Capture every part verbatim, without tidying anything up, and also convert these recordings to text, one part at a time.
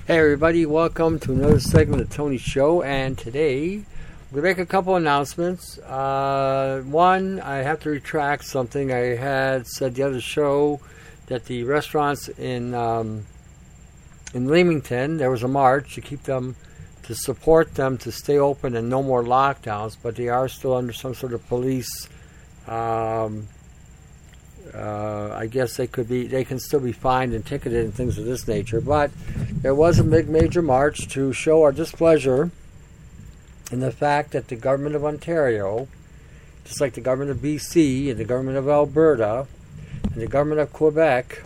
Hey everybody, welcome to another segment of Tony's Show, and today we're going to make a couple announcements. Uh, one, I have to retract something I had said the other show, that the restaurants in um, in Leamington, there was a march to keep them, to support them to stay open and no more lockdowns, but they are still under some sort of police um Uh, I guess they could be, they can still be fined and ticketed and things of this nature. But there was a big major march to show our displeasure in the fact that the government of Ontario, just like the government of B C and the government of Alberta and the government of Quebec,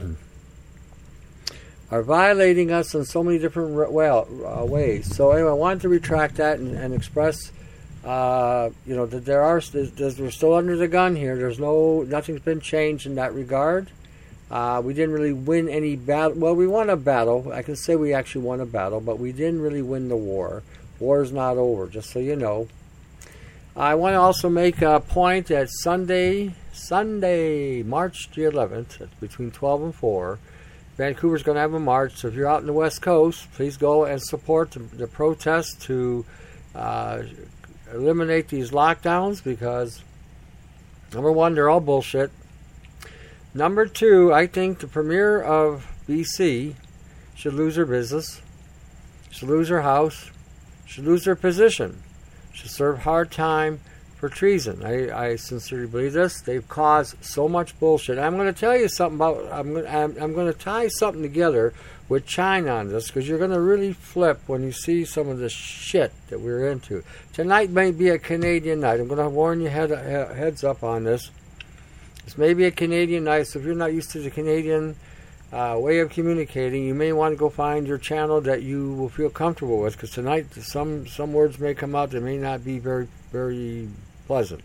are violating us in so many different well, uh, ways. So anyway, I wanted to retract that and, and express Uh, you know, that there are, there's, we're still under the gun here. There's no, nothing's been changed in that regard. Uh, we didn't really win any battle. Well, we won a battle. I can say we actually won a battle, but we didn't really win the war. War is not over, just so you know. I want to also make a point that Sunday, Sunday, March the eleventh, between twelve and four, Vancouver's going to have a march. So if you're out in the West Coast, please go and support the, the protest to uh, eliminate these lockdowns, because number one, they're all bullshit. Number two, I think the premier of B C should lose her business, should lose her house, should lose her position, should serve hard time for treason. I, I sincerely believe this. They've caused so much bullshit. I'm going to tell you something about, I'm going, I'm, I'm going to tie something together with China on this, because you're going to really flip when you see some of this shit that we're into. Tonight may be a Canadian night. I'm going to warn you head, heads up on this. This may be a Canadian night, so if you're not used to the Canadian uh, way of communicating, you may want to go find your channel that you will feel comfortable with, because tonight some, some words may come out that may not be very, very pleasant.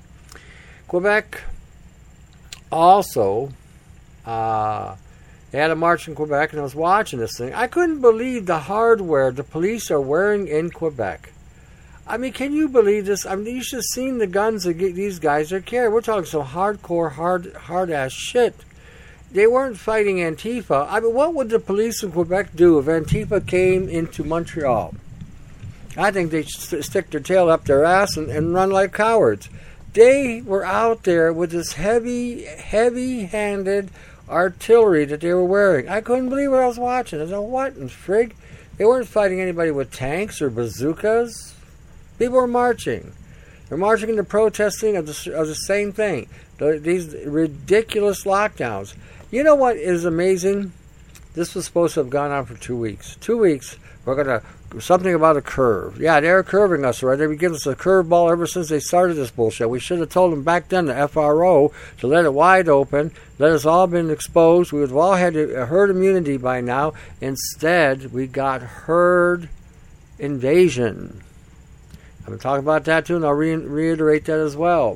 Quebec also... Uh, They had a march in Quebec, and I was watching this thing. I couldn't believe the hardware the police are wearing in Quebec. I mean, can you believe this? I mean, you should have seen the guns that these guys are carrying. We're talking some hardcore, hard, hard-ass shit. They weren't fighting Antifa. I mean, what would the police in Quebec do if Antifa came into Montreal? I think they'd st- stick their tail up their ass and, and run like cowards. They were out there with this heavy, heavy-handed artillery that they were wearing. I couldn't believe what I was watching. I said, what in frig? They weren't fighting anybody with tanks or bazookas. People were marching. They're marching into protesting of the, of the same thing. The, these ridiculous lockdowns. You know what is amazing? This was supposed to have gone on for two weeks. Two weeks. We're going to... Something about a curve. Yeah, they're curving us, right? They've been giving us a curveball ever since they started this bullshit. We should have told them back then, the F R O, to let it wide open, let us all been exposed. We would have all had herd immunity by now. Instead, we got herd invasion. I'm going to talk about that too, and I'll re- reiterate that as well.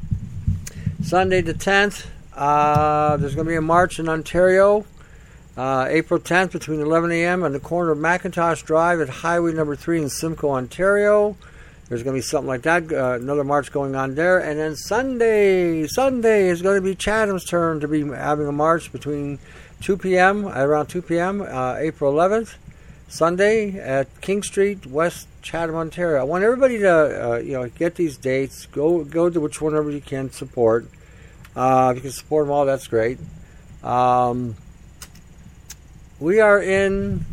Sunday the tenth, uh, there's going to be a march in Ontario. Uh, April tenth, between eleven a.m. on the corner of Macintosh Drive at Highway number three in Simcoe, Ontario. There's going to be something like that, uh, another march going on there. And then Sunday, Sunday is going to be Chatham's turn to be having a march between two p.m., around two p.m., uh, April eleventh, Sunday at King Street, West Chatham, Ontario. I want everybody to, uh, you know, get these dates. Go go to which one you can support. Uh, if you can support them all, that's great. Um... We are in.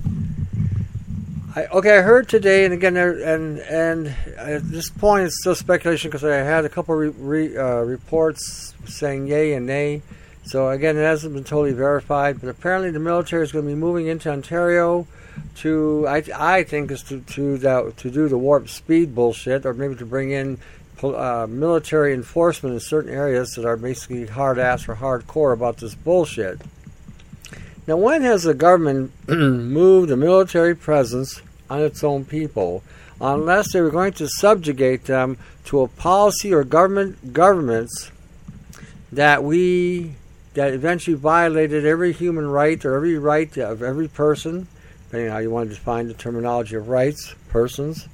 I, okay, I heard today, and again, and and at this point, it's still speculation because I had a couple re, re, uh, reports saying yay and nay. So again, it hasn't been totally verified, but apparently the military is going to be moving into Ontario to, I I think, is to to that, to do the warp speed bullshit, or maybe to bring in uh, military enforcement in certain areas that are basically hard ass or hardcore about this bullshit. Now, when has the government moved a military presence on its own people, unless they were going to subjugate them to a policy or government governments that we that eventually violated every human right or every right of every person, depending on how you want to define the terminology of rights, persons,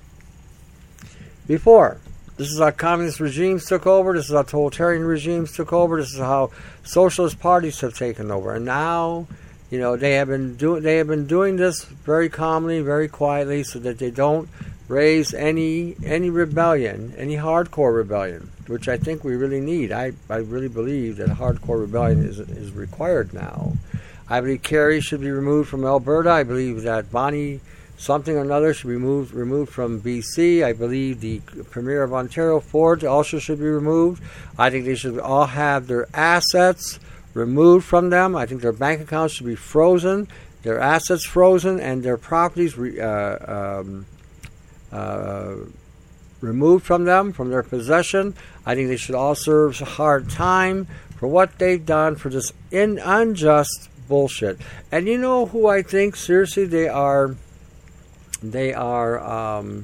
before? This is how communist regimes took over. This is how totalitarian regimes took over. This is how socialist parties have taken over. And now You know, they have been doing they have been doing this very calmly, very quietly, so that they don't raise any any rebellion, any hardcore rebellion, which I think we really need. I, I really believe that hardcore rebellion is is required now. I believe Kerry should be removed from Alberta. I believe that Bonnie something or another should be removed removed from B C. I believe the Premier of Ontario, Ford, also should be removed. I think they should all have their assets removed from them. I think their bank accounts should be frozen, their assets frozen, and their properties re, uh, um, uh, removed from them, from their possession. I think they should all serve a hard time for what they've done for this in, unjust bullshit. And you know who I think, seriously, they are... They are um,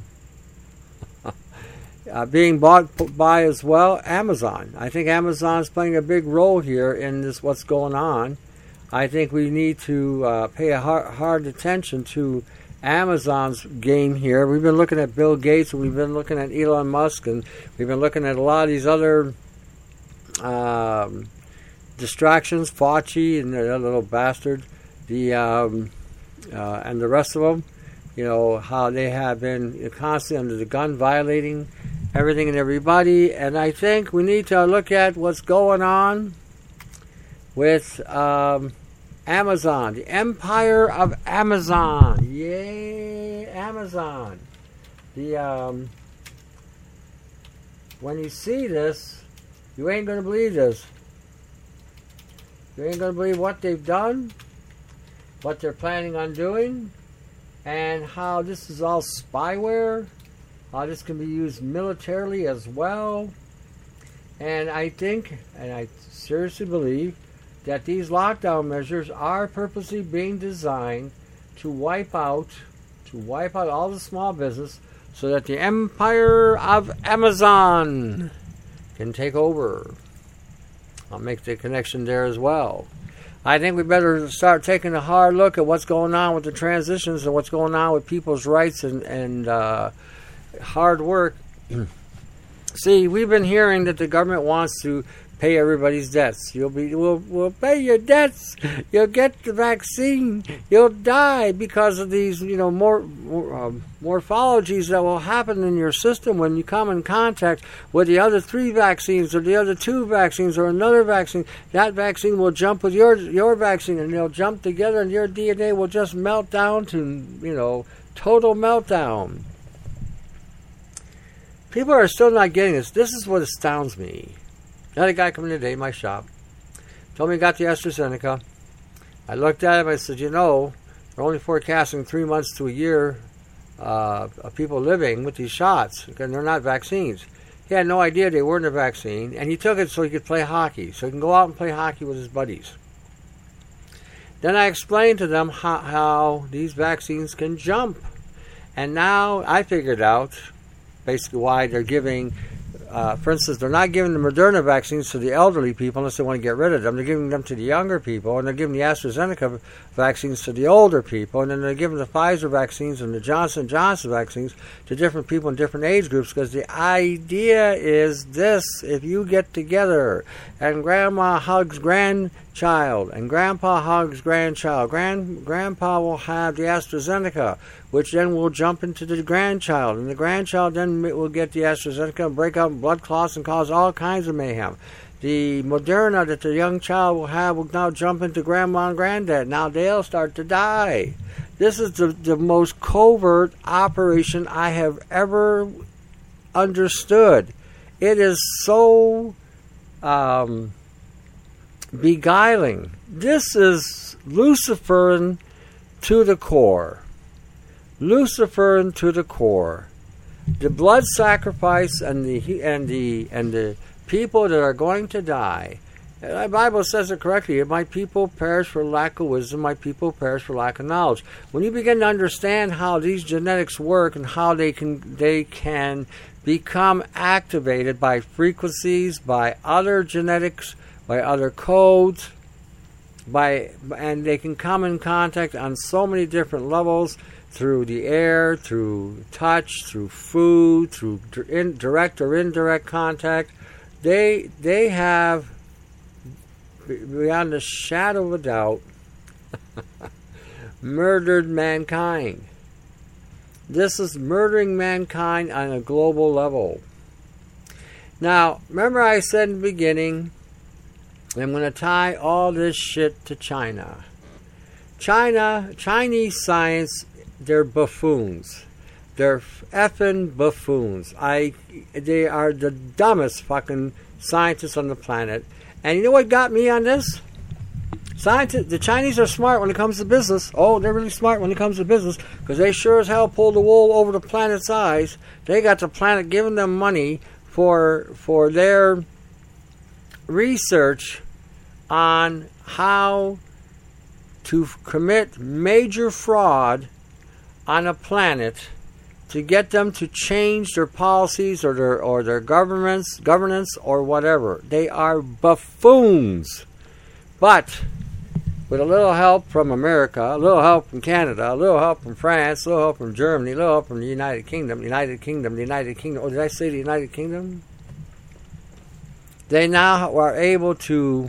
uh, being bought by as well Amazon. I think Amazon is playing a big role here in this. What's going on? I think we need to uh, pay a hard, hard attention to Amazon's game here. We've been looking at Bill Gates, and we've been looking at Elon Musk, and we've been looking at a lot of these other um, distractions, Fauci and that little bastard, the um, uh, and the rest of them. You know, how they have been constantly under the gun, violating everything and everybody. And I think we need to look at what's going on with um, Amazon, the empire of Amazon. Yay, Amazon. The um, when you see this, you ain't going to believe this. You ain't going to believe what they've done, what they're planning on doing, and how this is all spyware, how this can be used militarily as well. And I think, and I seriously believe, that these lockdown measures are purposely being designed to wipe out, to wipe out all the small business, so that the empire of Amazon can take over. I'll make the connection there as well. I think we better start taking a hard look at what's going on with the transitions and what's going on with people's rights and, and uh, hard work. See, we've been hearing that the government wants to pay everybody's debts. You'll be, we'll, we'll pay your debts. You'll get the vaccine. You'll die because of these, you know, more, more um, morphologies that will happen in your system when you come in contact with the other three vaccines or the other two vaccines or another vaccine. That vaccine will jump with your your vaccine, and they'll jump together, and your D N A will just melt down to, you know, total meltdown. People are still not getting this. This is what astounds me. Another guy coming today in my shop told me he got the AstraZeneca. I looked at him. I said, you know, they're only forecasting three months to a year uh, of people living with these shots, and they're not vaccines. He had no idea they weren't a vaccine, and he took it so he could play hockey, so he can go out and play hockey with his buddies. Then I explained to them how, how these vaccines can jump. And now I figured out basically why they're giving... Uh, for instance, they're not giving the Moderna vaccines to the elderly people unless they want to get rid of them. They're giving them to the younger people, and they're giving the AstraZeneca vaccines to the older people, and then they're giving the Pfizer vaccines and the Johnson and Johnson vaccines to different people in different age groups, because the idea is this: if you get together and grandma hugs grandchild and grandpa hugs grandchild, grand, grandpa will have the AstraZeneca, which then will jump into the grandchild, and the grandchild then will get the AstraZeneca and break out in blood clots and cause all kinds of mayhem. The Moderna that the young child will have will now jump into grandma and granddad. Now they'll start to die. This is the, the most covert operation I have ever understood. It is so um, beguiling. This is Luciferin to the core. Luciferin to the core. The blood sacrifice and the and the and the people that are going to die. The Bible says it correctly. My people perish for lack of wisdom. My people perish for lack of knowledge. When you begin to understand how these genetics work and how they can they can become activated by frequencies, by other genetics, by other codes, by and they can come in contact on so many different levels. Through the air, through touch, through food, through in, direct or indirect contact, they they have, beyond a shadow of a doubt, Murdered mankind. This is murdering mankind on a global level. Now, remember I said in the beginning, I'm going to tie all this shit to China. China, Chinese science, they're buffoons. They're effing buffoons. I, they are the dumbest fucking scientists on the planet. And you know what got me on this? Scientists, the Chinese are smart when it comes to business. Oh, they're really smart when it comes to business because they sure as hell pull the wool over the planet's eyes. They got the planet giving them money for for their research on how to commit major fraud on a planet to get them to change their policies or their or their governments governance or whatever. They are buffoons. But with a little help from America, a little help from Canada, a little help from France, a little help from Germany, a little help from the United Kingdom, United Kingdom, the United Kingdom. Oh, did I say the United Kingdom? They now are able to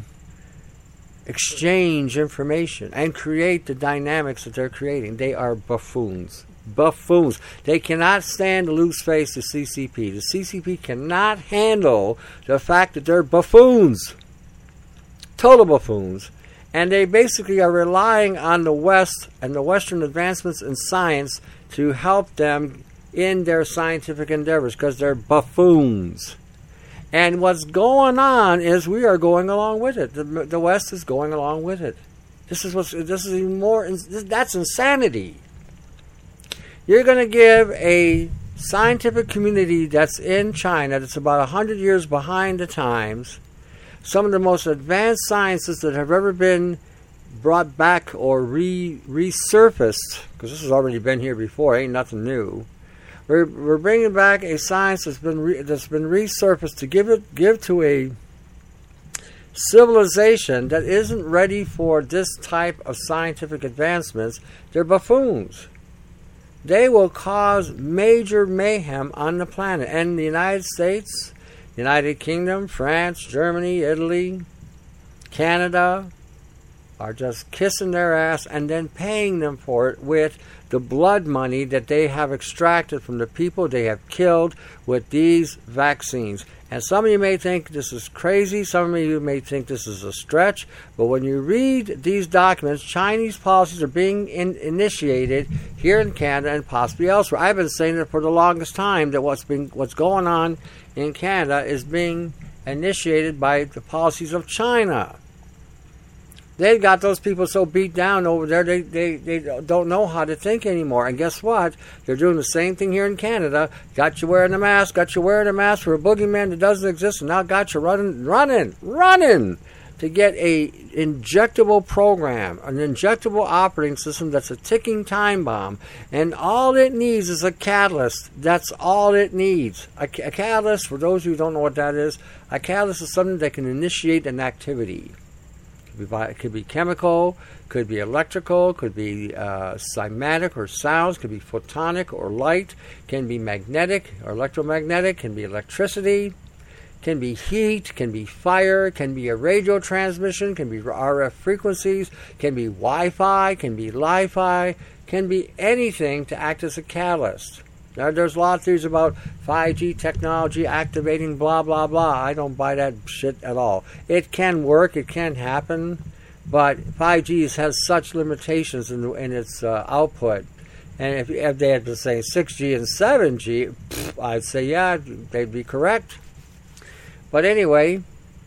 exchange information and create the dynamics that they're creating. They are buffoons. Buffoons. They cannot stand to lose face to C C P. The C C P cannot handle the fact that they're buffoons. Total buffoons. And they basically are relying on the West and the Western advancements in science to help them in their scientific endeavors because they're buffoons. And what's going on is we are going along with it. The, the West is going along with it. This is what's. This is even more. That's insanity. You're going to give a scientific community that's in China, that's about a hundred years behind the times, some of the most advanced sciences that have ever been brought back or re resurfaced, because this has already been here before, ain't nothing new. We're we're bringing back a science that's been re, that's been resurfaced to give it give to a civilization that isn't ready for this type of scientific advancements. They're buffoons. They will cause major mayhem on the planet. And the United States, United Kingdom, France, Germany, Italy, Canada are just kissing their ass and then paying them for it with the blood money that they have extracted from the people they have killed with these vaccines. And some of you may think this is crazy, some of you may think this is a stretch, but when you read these documents, Chinese policies are being in, initiated here in Canada and possibly elsewhere. I've been saying it for the longest time that what's been what's going on in Canada is being initiated by the policies of China. They've got those people so beat down over there, they, they, they don't know how to think anymore. And guess what? They're doing the same thing here in Canada. Got you wearing a mask, got you wearing a mask for a boogeyman that doesn't exist, and now got you running, running, running to get a injectable program, an injectable operating system that's a ticking time bomb. And all it needs is a catalyst. That's all it needs. A, a catalyst, for those who don't know what that is, a catalyst is something that can initiate an activity. It could be chemical, could be electrical, could be uh, cymatic or sounds, could be photonic or light, can be magnetic or electromagnetic, can be electricity, can be heat, can be fire, can be a radio transmission, can be R F frequencies, can be Wi-Fi, can be Li-Fi, can be anything to act as a catalyst. Now, there's a lot of theories about five G technology activating blah, blah, blah. I don't buy that shit at all. It can work. It can happen. But five G has such limitations in, in its uh, output. And if, if they had been saying six G and seven G, pff, I'd say, yeah, they'd be correct. But anyway,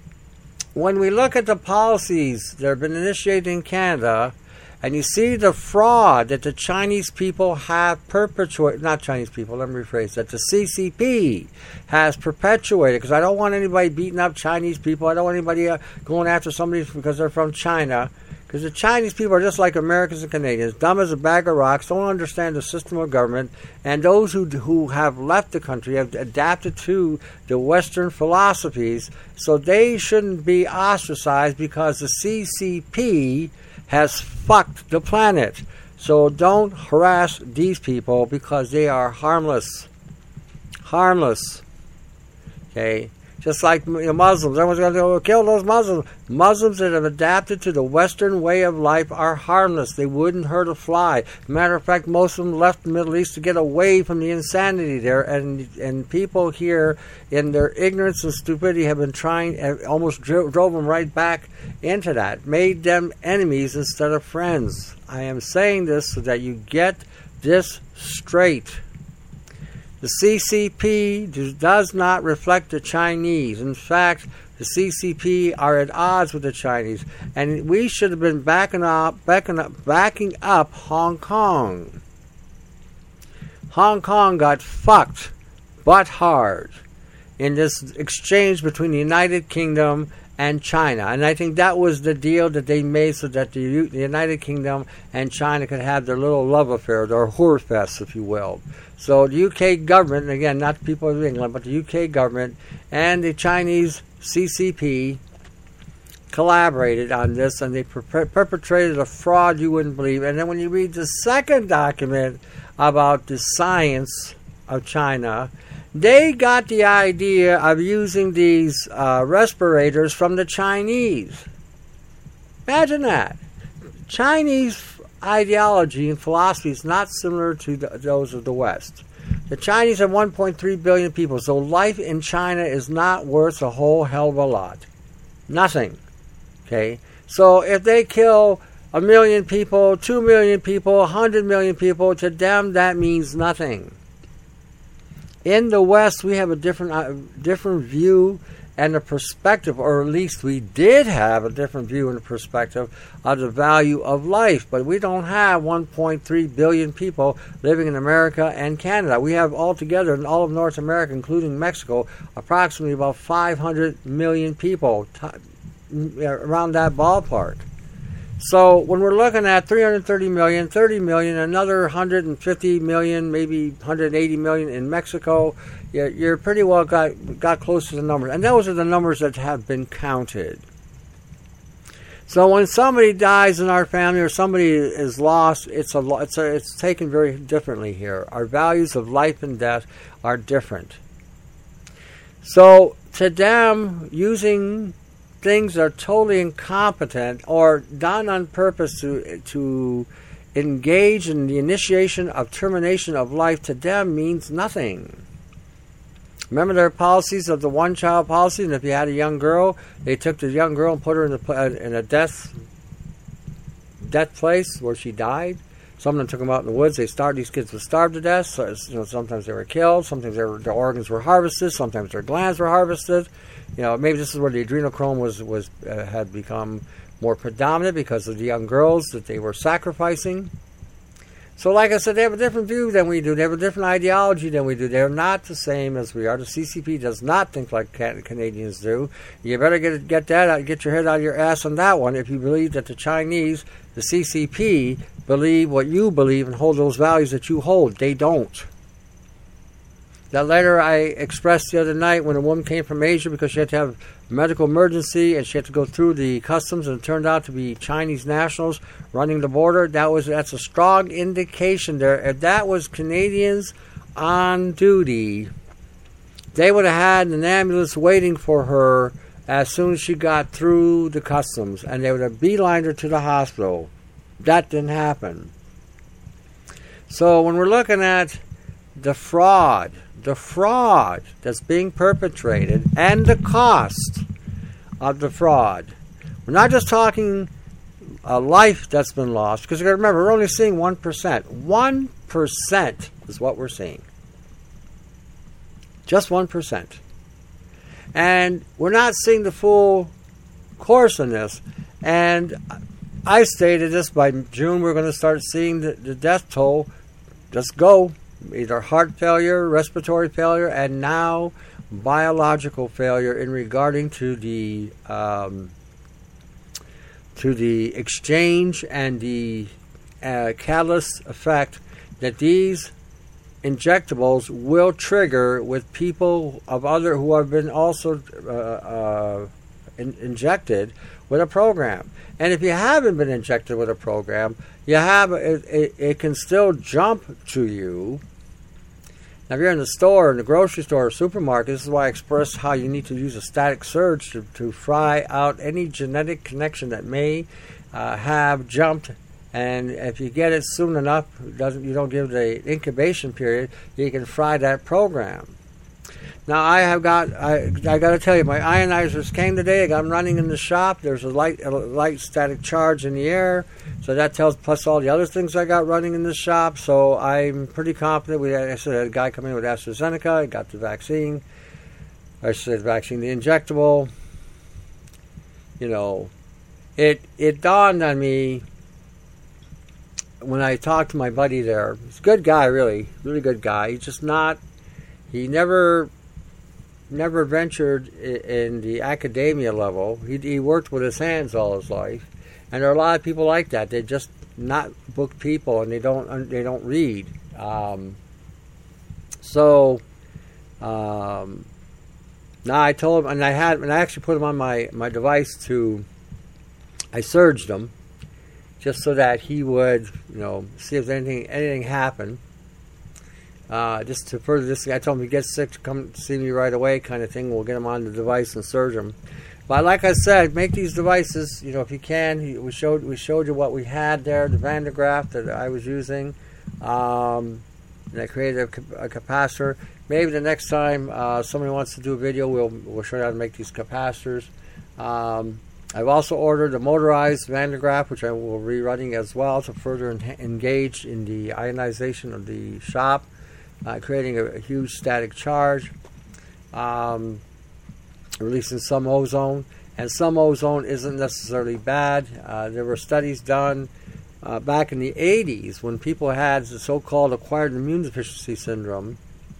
when we look at the policies that have been initiated in Canada, and you see the fraud that the Chinese people have perpetuated, not Chinese people, let me rephrase that, the C C P has perpetuated, because I don't want anybody beating up Chinese people. I don't want anybody uh, going after somebody because they're from China, because the Chinese people are just like Americans and Canadians, dumb as a bag of rocks, don't understand the system of government, and those who who have left the country have adapted to the Western philosophies, so they shouldn't be ostracized because the C C P has fucked the planet. So don't harass these people because they are harmless. Harmless. Okay? Just like, you know, Muslims. Everyone's going to go kill those Muslims. Muslims that have adapted to the Western way of life are harmless. They wouldn't hurt a fly. Matter of fact, most of them left the Middle East to get away from the insanity there. And and people here, in their ignorance and stupidity, have been trying, have almost dro- drove them right back into that. Made them enemies instead of friends. I am saying this so that you get this straight. The C C P does not reflect the Chinese. In fact, the C C P are at odds with the Chinese, and we should have been backing up, backing up, backing up Hong Kong. Hong Kong got fucked, but hard, in this exchange between the United Kingdom and China. And I think that was the deal that they made so that the, U- the United Kingdom and China could have their little love affair, their whore fest, if you will. So the U K government, and again, not the people of England, but the U K government and the Chinese C C P collaborated on this, and they per- perpetrated a fraud you wouldn't believe. And then when you read the second document about the science of China, they got the idea of using these uh, respirators from the Chinese. Imagine that. Chinese ideology and philosophy is not similar to the, those of the West. The Chinese have one point three billion people, so life in China is not worth a whole hell of a lot. Nothing. Okay? So if they kill a million people, two million people, a hundred million people, to them that means nothing. In the West, we have a different uh, different view and a perspective, or at least we did have a different view and a perspective of the value of life. But we don't have one point three billion people living in America and Canada. We have altogether in all of North America, including Mexico, approximately about five hundred million people, t- around that ballpark. So when we're looking at three hundred thirty million, thirty million, another one hundred fifty million, maybe one hundred eighty million in Mexico, you're, you're pretty well got, got close to the numbers. And those are the numbers that have been counted. So when somebody dies in our family or somebody is lost, it's a it's a, it's taken very differently here. Our values of life and death are different. So to them, using things that are totally incompetent or done on purpose to to engage in the initiation of termination of life, to them means nothing. Remember their policies of the one-child policy, and if you had a young girl, they took the young girl and put her in, the, in a death death place where she died. Some of them took them out in the woods. They starved, these kids were starved to death. So, you know, sometimes they were killed. Sometimes they were, their organs were harvested. Sometimes their glands were harvested. You know, maybe this is where the adrenochrome was was uh, had become more predominant because of the young girls that they were sacrificing. So, like I said, they have a different view than we do. They have a different ideology than we do. They're not the same as we are. The C C P does not think like Canadians do. You better get get that out, get your head out of your ass on that one if you believe that the Chinese, the C C P, believe what you believe and hold those values that you hold. They don't. That letter I expressed the other night when a woman came from Asia because she had to have a medical emergency and she had to go through the customs, and it turned out to be Chinese nationals running the border. That was that's a strong indication there. If that was Canadians on duty, they would have had an ambulance waiting for her as soon as she got through the customs, and they would have beelined her to the hospital. That didn't happen. So when we're looking at the fraud, the fraud that's being perpetrated and the cost of the fraud, we're not just talking a life that's been lost, because you got to remember, we're only seeing one percent. one percent is what we're seeing. Just one percent. And we're not seeing the full course in this. And I stated this, by June we're going to start seeing the, the death toll just go. Either heart failure, respiratory failure, and now biological failure in regarding to the um, to the exchange and the uh, catalyst effect that these injectables will trigger with people of other who have been also uh, uh, in, injected with a program. And if you haven't been injected with a program, you have it, it, it can still jump to you Now, if you're in the store, in the grocery store or supermarket, this is why I express how you need to use a static surge to, to fry out any genetic connection that may uh, have jumped. And if you get it soon enough, doesn't you don't give the incubation period, you can fry that program. Now, I have got, I, I got to tell you, my ionizers came today. I got them running in the shop. There's a light, a light static charge in the air. So that tells, plus all the other things I got running in the shop. So I'm pretty confident. We had, I said, had a guy come in with AstraZeneca. I got the vaccine. I said, the vaccine, the injectable. You know, it it dawned on me when I talked to my buddy there. He's a good guy, really. Really good guy. He's just not, he never... never ventured in the academia level. He, he worked with his hands all his life, and there are a lot of people like that. They're just not book people, and they don't they don't read. Um, so um, now I told him, and I had, and I actually put him on my my device to. I surged him, just so that he would, you know, see if anything anything happened. Uh, just to further this, I told him, if he gets sick, to come see me right away, kind of thing. We'll get him on the device and surge him. But like I said, make these devices, you know, if you can. We showed we showed you what we had there, the Van de Graaff that I was using. Um, and I created a, a capacitor. Maybe the next time uh, somebody wants to do a video, we'll we'll show you how to make these capacitors. Um, I've also ordered a motorized Van de Graaff, which I will be running as well to further en- engage in the ionization of the shop. Uh, creating a, a huge static charge, um, releasing some ozone, and some ozone isn't necessarily bad. Uh, there were studies done uh, back in the eighties when people had the so-called acquired immune deficiency syndrome.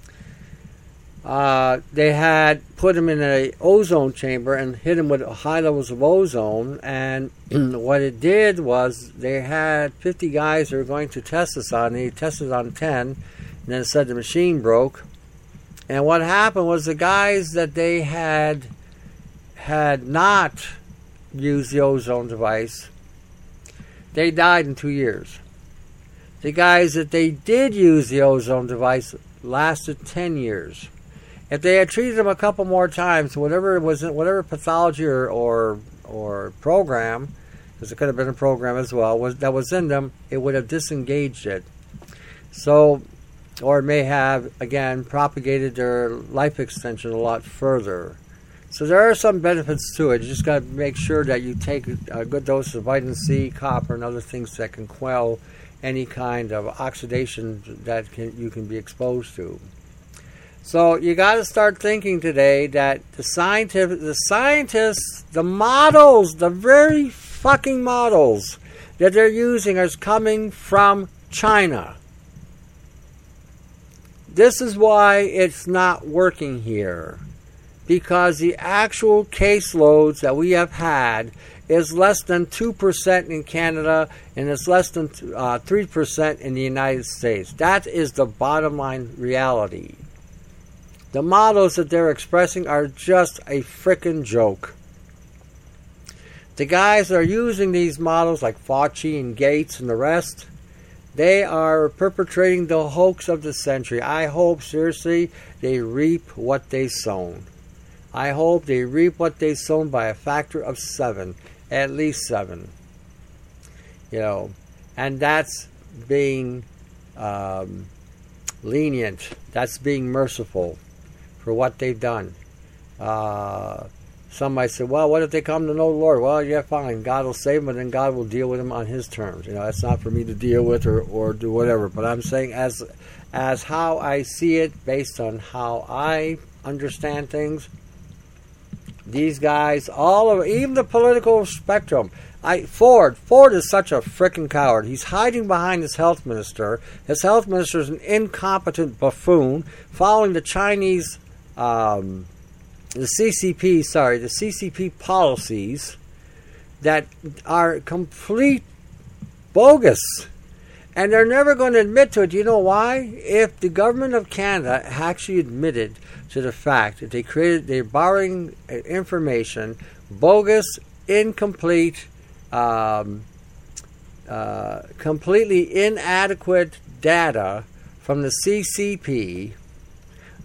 Uh, they had put them in an ozone chamber and hit them with high levels of ozone, and what it did was they had fifty guys they were going to test this on. They tested on ten. And then it said the machine broke. And what happened was the guys that they had had not used the ozone device, they died in two years. The guys that they did use the ozone device lasted ten years. If they had treated them a couple more times, whatever it was, whatever pathology or or, or program, because it could have been a program as well, was that was in them, it would have disengaged it. So, or it may have, again, propagated their life extension a lot further. So there are some benefits to it. You just got to make sure that you take a good dose of vitamin C, copper, and other things that can quell any kind of oxidation that can, you can be exposed to. So you got to start thinking today that the scientific, the scientists, the models, the very fucking models that they're using are coming from China. This is why it's not working here, because the actual caseloads that we have had is less than two percent in Canada, and it's less than uh, three percent in the United States. That is the bottom line reality. The models that they're expressing are just a frickin' joke. The guys that are using these models, like Fauci and Gates and the rest, they are perpetrating the hoax of the century. I hope, seriously, they reap what they sown. I hope they reap what they sown by a factor of seven, at least seven. You know, and that's being um, lenient. That's being merciful for what they've done. Uh, some might say, well, what if they come to know the Lord? Well, yeah, fine. God will save them, and then God will deal with them on His terms. You know, that's not for me to deal with or, or do whatever. But I'm saying as as how I see it, based on how I understand things, these guys, all of even the political spectrum. I Ford, Ford is such a frickin' coward. He's hiding behind his health minister. His health minister is an incompetent buffoon, following the Chinese. Um, The C C P, sorry, the C C P policies that are complete bogus. And they're never going to admit to it. You know why? If the government of Canada actually admitted to the fact that they created, they're borrowing information, bogus, incomplete, um, uh, completely inadequate data from the C C P,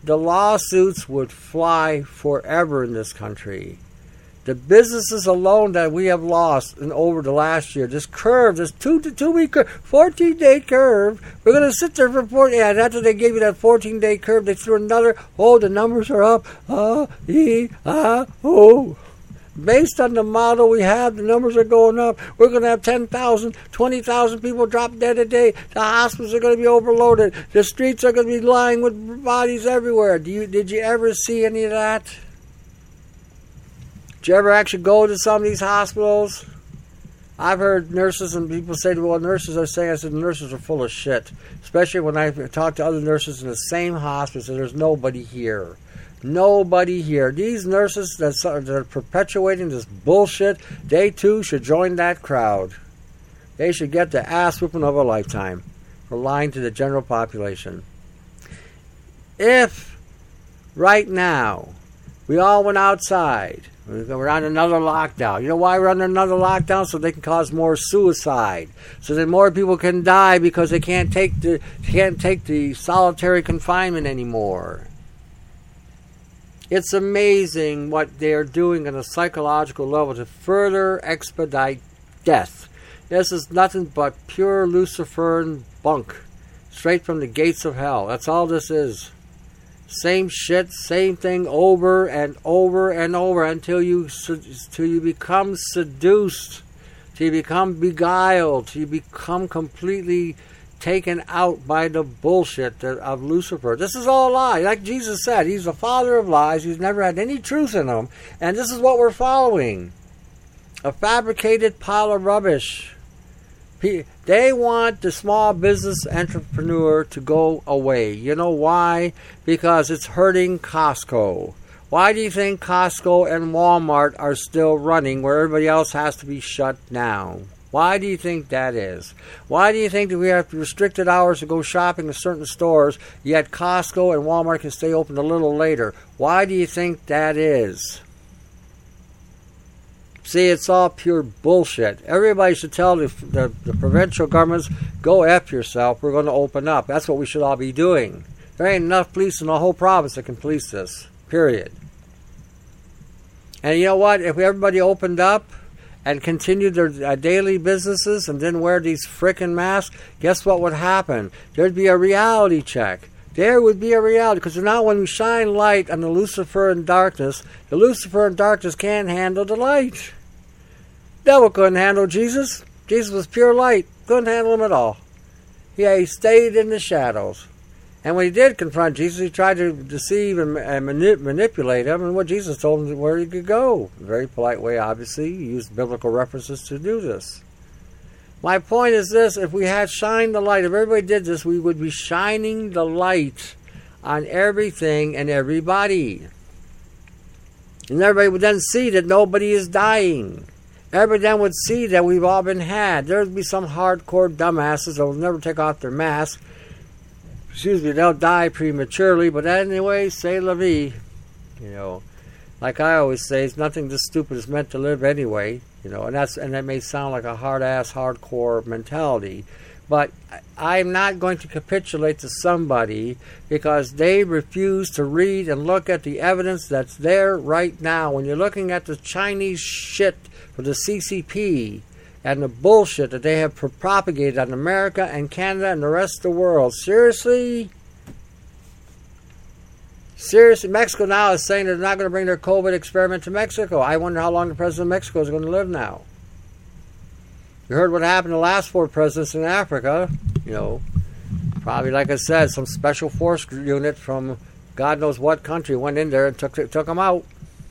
the lawsuits would fly forever in this country. The businesses alone that we have lost in over the last year, this curve, this two to two week curve, fourteen day curve, we're going to sit there for fourteen. And after they gave you that fourteen day curve, they threw another. Oh, the numbers are up. Ah, e, ah, oh. Based on the model we have, the numbers are going up. We're going to have ten thousand, twenty thousand people drop dead a day. The hospitals are going to be overloaded. The streets are going to be lying with bodies everywhere. Do you, did you ever see any of that? Did you ever actually go to some of these hospitals? I've heard nurses and people say, well, nurses are saying, I said, nurses are full of shit. Especially when I talk to other nurses in the same hospital, and there's nobody here. Nobody here. These nurses that are perpetuating this bullshit, they too should join that crowd. They should get the ass whooping of a lifetime for lying to the general population. If right now we all went outside, we're on another lockdown. You know why we're under another lockdown? So they can cause more suicide. So that more people can die because they can't take the can't take the solitary confinement anymore. It's amazing what they are doing on a psychological level to further expedite death. This is nothing but pure Luciferian bunk, straight from the gates of hell. That's all this is. Same shit, same thing over and over and over until you until you become seduced, till you become beguiled, till you become completely taken out by the bullshit of Lucifer. This is all a lie. Like Jesus said, he's the father of lies. He's never had any truth in him. And this is what we're following. A fabricated pile of rubbish. They want the small business entrepreneur to go away. You know why? Because it's hurting Costco. Why do you think Costco and Walmart are still running where everybody else has to be shut down? Why do you think that is? Why do you think that we have restricted hours to go shopping in certain stores, yet Costco and Walmart can stay open a little later? Why do you think that is? See, it's all pure bullshit. Everybody should tell the, the, the provincial governments, go F yourself, we're going to open up. That's what we should all be doing. There ain't enough police in the whole province that can police this. Period. And you know what? If everybody opened up and continued their uh, daily businesses and didn't wear these frickin' masks, guess what would happen? There'd be a reality check. There would be a reality, because now when we shine light on the Luciferian darkness, the Luciferian darkness can't handle the light. Devil couldn't handle Jesus. Jesus was pure light. Couldn't handle him at all. Yeah, he stayed in the shadows. And when he did confront Jesus, he tried to deceive and, and mani- manipulate him, and what Jesus told him where he could go. A very polite way, obviously. He used biblical references to do this. My point is this, if we had shined the light, if everybody did this, we would be shining the light on everything and everybody. And everybody would then see that nobody is dying. Everybody then would see that we've all been had. There would be some hardcore dumbasses that will never take off their mask. Excuse me, they'll die prematurely, but anyway, c'est la vie. You know, like I always say, it's nothing this stupid is meant to live anyway. You know, and that's and that may sound like a hard-ass, hardcore mentality, but I'm not going to capitulate to somebody because they refuse to read and look at the evidence that's there right now. When you're looking at the Chinese shit for the C C P and the bullshit that they have propagated on America and Canada and the rest of the world, seriously? Seriously, Mexico now is saying they're not going to bring their COVID experiment to Mexico. I wonder how long the president of Mexico is going to live now. You heard what happened to the last four presidents in Africa. You know, probably, like I said, some special force unit from God knows what country went in there and took took them out.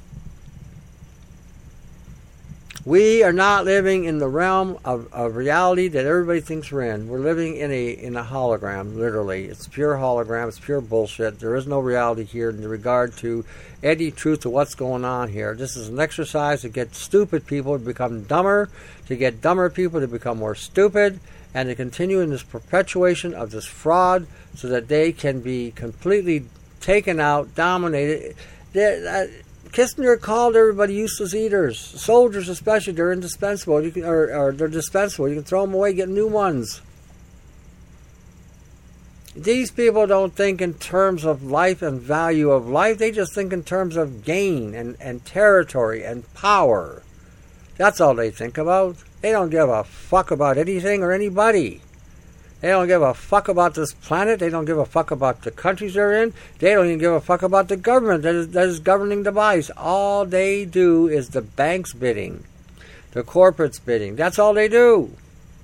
We are not living in the realm of, of reality that everybody thinks we're in. We're living in a in a hologram, literally. It's pure hologram. It's pure bullshit. There is no reality here in regard to any truth to what's going on here. This is an exercise to get stupid people to become dumber, to get dumber people to become more stupid, and to continue in this perpetuation of this fraud so that they can be completely taken out, dominated. They're, uh, Kissinger called everybody useless eaters. Soldiers especially, they're indispensable. You can, or, or they're dispensable. You can throw them away, get new ones. These people don't think in terms of life and value of life. They just think in terms of gain and, and territory and power. That's all they think about. They don't give a fuck about anything or anybody. They don't give a fuck about this planet. They don't give a fuck about the countries they're in. They don't even give a fuck about the government that is, that is governing the bodies. All they do is the bank's bidding, the corporate's bidding. That's all they do.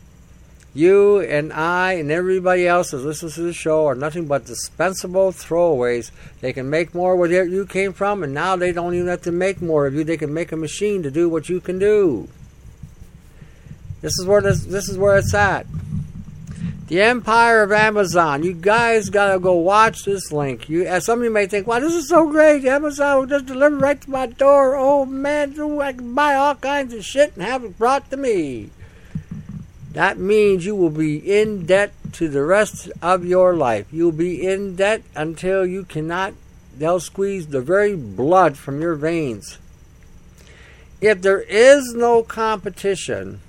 You and I and everybody else that listens to the show are nothing but dispensable throwaways. They can make more where you came from, and now they don't even have to make more of you. They can make a machine to do what you can do. This is where this, this is where it's at. The empire of Amazon. You guys gotta go watch this link. You, as some of you may think, "Wow, this is so great! Amazon will just deliver right to my door. Oh man, I can buy all kinds of shit and have it brought to me." That means you will be in debt to the rest of your life. You'll be in debt until you cannot, they'll squeeze the very blood from your veins. If there is no competition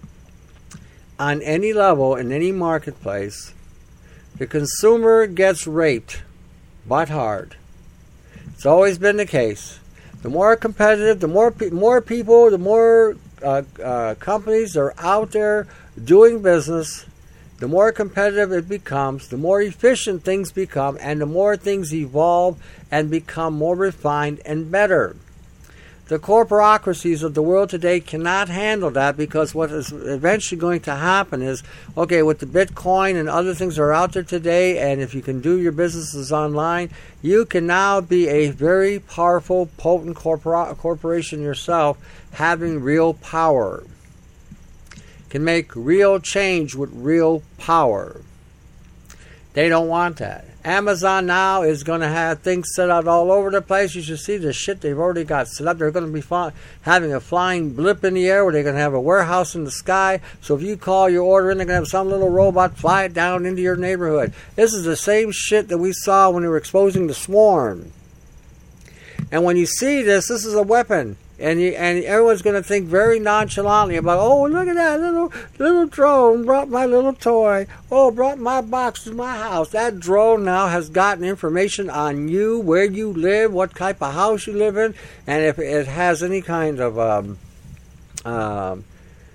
on any level in any marketplace, the consumer gets raped, but hard. It's always been the case. The more competitive, the more, pe- more people, the more uh, uh, companies are out there doing business, the more competitive it becomes, the more efficient things become, and the more things evolve and become more refined and better. The corporocracies of the world today cannot handle that, because what is eventually going to happen is, okay, with the Bitcoin and other things that are out there today, and if you can do your businesses online, you can now be a very powerful, potent corpora- corporation yourself, having real power. Can make real change with real power. They don't want that. Amazon now is going to have things set out all over the place. You should see the shit they've already got set up. They're going to be fly, having a flying blip in the air where they're going to have a warehouse in the sky. So if you call your order in, they're going to have some little robot fly it down into your neighborhood. This is the same shit that we saw when we were exposing the swarm. And when you see this, this is a weapon. And you, and everyone's going to think very nonchalantly about, oh, look at that little little drone brought my little toy. Oh, brought my box to my house. That drone now has gotten information on you, where you live, what type of house you live in, and if it has any kind of um, um,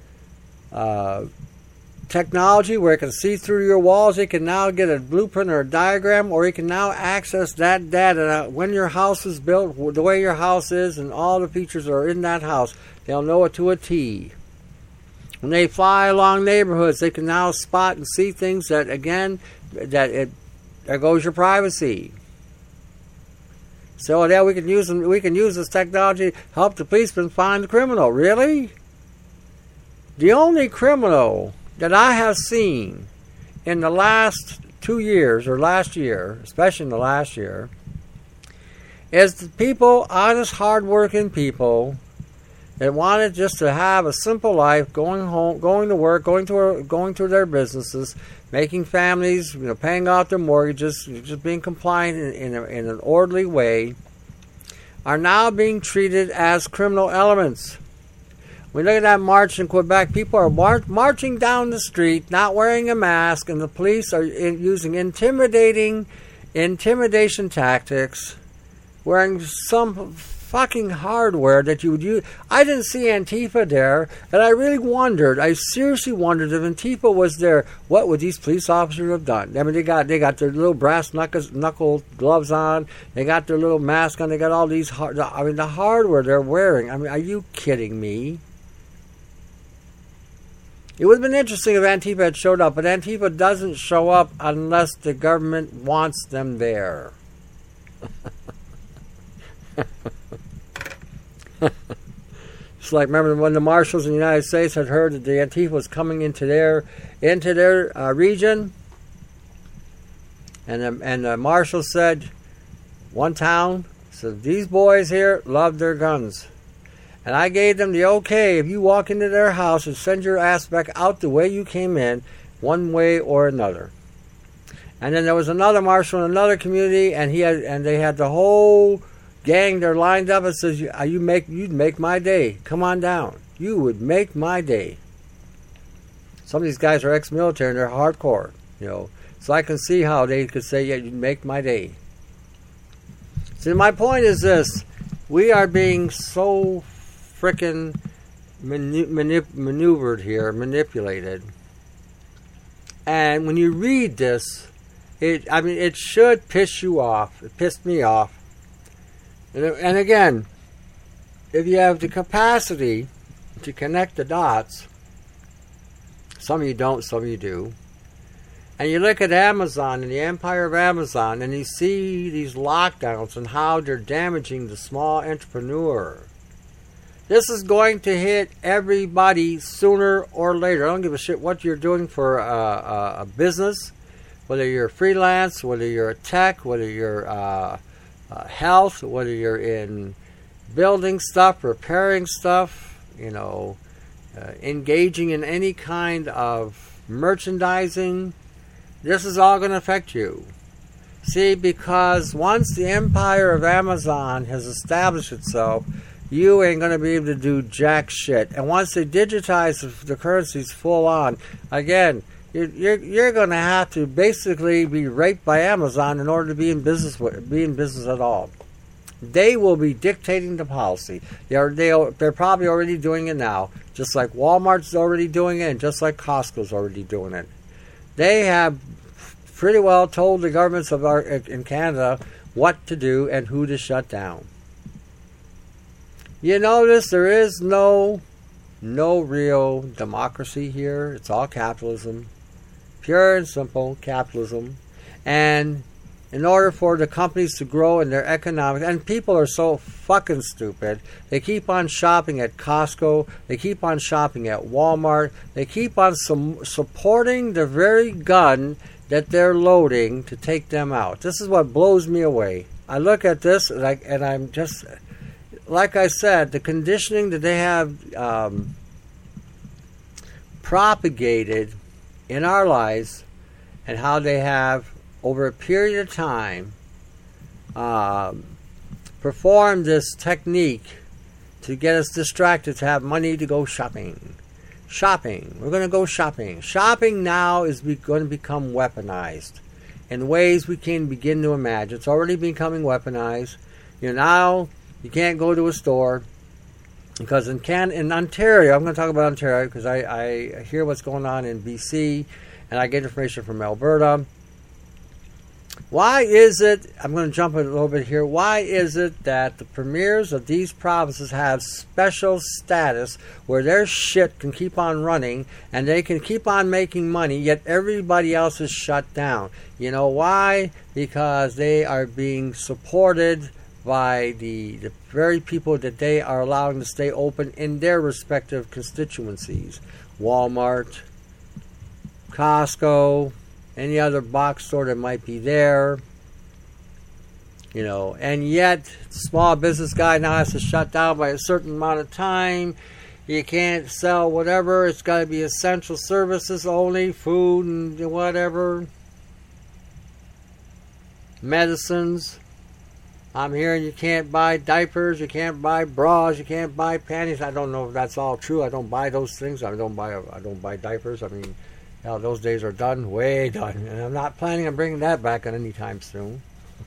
uh, technology where it can see through your walls, it can now get a blueprint or a diagram, or it can now access that data when your house is built, the way your house is, and all the features are in that house. They'll know it to a T. When they fly along neighborhoods, they can now spot and see things that, again, that it there goes your privacy. So yeah, we can use we can use this technology to help the policeman find the criminal. Really? The only criminal that I have seen in the last two years, or last year, especially in the last year, is the people, honest, hard-working people that wanted just to have a simple life, going home, going to work, going to going to their businesses, making families, you know, paying off their mortgages, just being compliant in, in, a, in an orderly way, are now being treated as criminal elements. We look at that march in Quebec. People are mar- marching down the street, not wearing a mask, and the police are in- using intimidating, intimidation tactics, wearing some fucking hardware that you would use. I didn't see Antifa there, and I really wondered. I seriously wondered if Antifa was there, what would these police officers have done? I mean, they got they got their little brass knuckles, knuckle gloves on. They got their little mask on. They got all these. Hard, I mean, the hardware they're wearing. I mean, are you kidding me? It would have been interesting if Antifa had showed up, but Antifa doesn't show up unless the government wants them there. It's like, remember when the marshals in the United States had heard that the Antifa was coming into their into their uh, region, and the, and the marshal said, one town said, these boys here love their guns. And I gave them the okay if you walk into their house and send your ass back out the way you came in, one way or another. And then there was another marshal in another community, and he had and they had the whole gang there lined up and says, you, you make you'd make my day. Come on down. You would make my day. Some of these guys are ex-military and they're hardcore. You know, So I can see how they could say, yeah, you make my day. See, my point is this. We are being so frickin' manu- manip- maneuvered here, manipulated. And when you read this, it I mean, it should piss you off. It pissed me off. And, and again, if you have the capacity to connect the dots, some of you don't, some of you do, and you look at Amazon and the empire of Amazon, and you see these lockdowns and how they're damaging the small entrepreneur. This is going to hit everybody sooner or later. I don't give a shit what you're doing for a, a, a business, whether you're freelance, whether you're a tech, whether you're uh, uh, health, whether you're in building stuff, repairing stuff, you know, uh, engaging in any kind of merchandising. This is all going to affect you. See, because once the empire of Amazon has established itself, you ain't going to be able to do jack shit. And once they digitize the, the currencies full on, again, you're, you're, you're going to have to basically be raped by Amazon in order to be in business, be in business at all. They will be dictating the policy. They're, they're, they're probably already doing it now, just like Walmart's already doing it, and just like Costco's already doing it. They have pretty well told the governments of our, in Canada what to do and who to shut down. You notice there is no, no real democracy here. It's all capitalism. Pure and simple capitalism. And in order for the companies to grow in their economic, and people are so fucking stupid, they keep on shopping at Costco, they keep on shopping at Walmart, they keep on some, supporting the very gun that they're loading to take them out. This is what blows me away. I look at this and, I, and I'm just, like I said, the conditioning that they have um, propagated in our lives, and how they have over a period of time, um, perform this technique to get us distracted, to have money to go shopping. Shopping. We're going to go shopping. Shopping now is be- going to become weaponized in ways we can't begin to imagine. It's already becoming weaponized. You know, now you can't go to a store because in Can in Ontario, I'm going to talk about Ontario because I, I hear what's going on in B C and I get information from Alberta. Why is it, I'm going to jump a little bit here, why is it that the premiers of these provinces have special status where their shit can keep on running and they can keep on making money, yet everybody else is shut down? You know why? Because they are being supported by the, the very people that they are allowing to stay open in their respective constituencies. Walmart, Costco, any other box store that might be there, you know, and yet the small business guy now has to shut down by a certain amount of time. You can't sell whatever. It's got to be essential services only, food and whatever, medicines. I'm hearing you can't buy diapers, you can't buy bras, you can't buy panties. I don't know if that's all true. I don't buy those things. I don't buy. I don't buy diapers. I mean, hell, those days are done, way done, and I'm not planning on bringing that back on any time soon.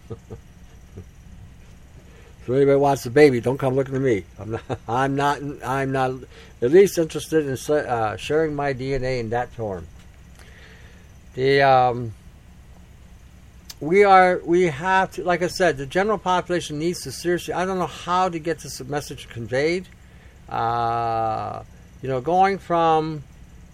So anybody wants a baby, don't come looking to me. I'm not. I'm not. I'm not at least interested in uh, sharing my D N A in that form. The um, we are. We have to. Like I said, the general population needs to seriously. I don't know how to get this message conveyed. Uh, you know, going from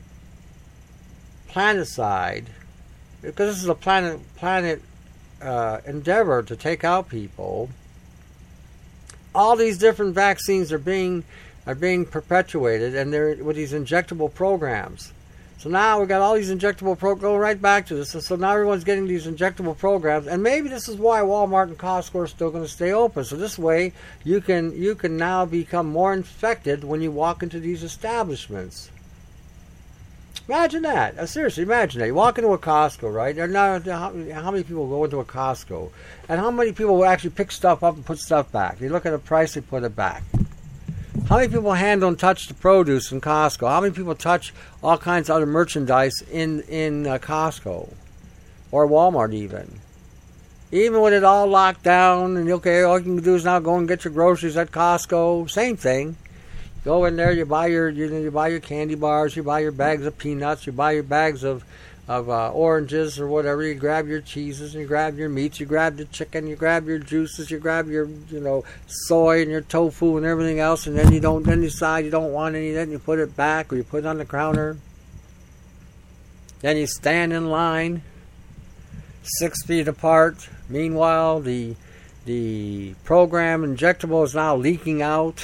planeticide, because this is a planet planet uh, endeavor to take out people. All these different vaccines are being are being perpetuated, and they're with these injectable programs. So now we've got all these injectable programs. Go right back to this. So, so now everyone's getting these injectable programs, and maybe this is why Walmart and Costco are still going to stay open. So this way, you can you can now become more infected when you walk into these establishments. Imagine that. Uh, seriously, imagine that. You walk into a Costco, right? There now, how, how many people go into a Costco? And how many people will actually pick stuff up and put stuff back? You look at the price, they put it back. How many people handle and touch the produce in Costco? How many people touch all kinds of other merchandise in, in uh, Costco? or Walmart even. Even with it all locked down, and okay, all you can do is now go and get your groceries at Costco. Same thing. Go in there, you buy your you, you buy your candy bars, you buy your bags of peanuts, you buy your bags of of uh, oranges or whatever. You grab your cheeses, and you grab your meats, you grab the chicken, you grab your juices, you grab your you know soy and your tofu and everything else, and then you don't then decide you don't want any. Then you put it back or you put it on the counter. Then you stand in line, six feet apart. Meanwhile, the the program injectable is now leaking out.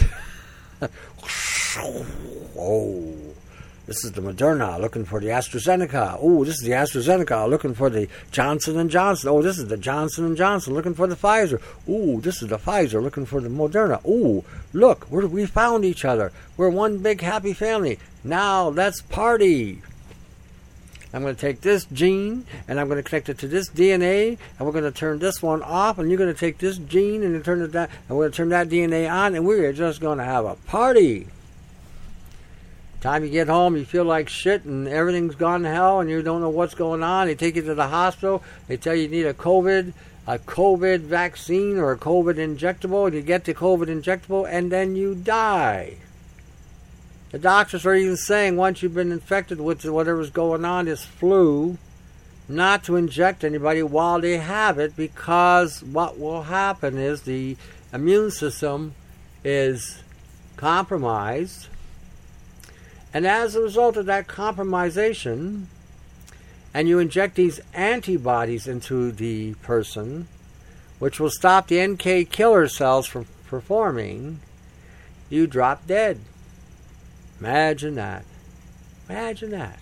Oh, this is the Moderna looking for the AstraZeneca. Oh, this is the AstraZeneca looking for the Johnson and Johnson. Oh, this is the Johnson and Johnson looking for the Pfizer. Oh, this is the Pfizer looking for the Moderna. Oh, look, we're, we found each other. We're one big happy family. Now let's party. I'm going to take this gene, and I'm going to connect it to this D N A, and we're going to turn this one off, and you're going to take this gene, and, turn it down, and we're going to turn that D N A on, and we're just going to have a party. Time you get home, you feel like shit, and everything's gone to hell, and you don't know what's going on. They take you to the hospital. They tell you you need a COVID, a COVID vaccine or a COVID injectable, and you get the COVID injectable, and then you die. The doctors are even saying once you've been infected with whatever's going on, this flu, not to inject anybody while they have it, because what will happen is the immune system is compromised. And as a result of that compromisation, and you inject these antibodies into the person, which will stop the N K killer cells from performing, you drop dead. Imagine that. Imagine that.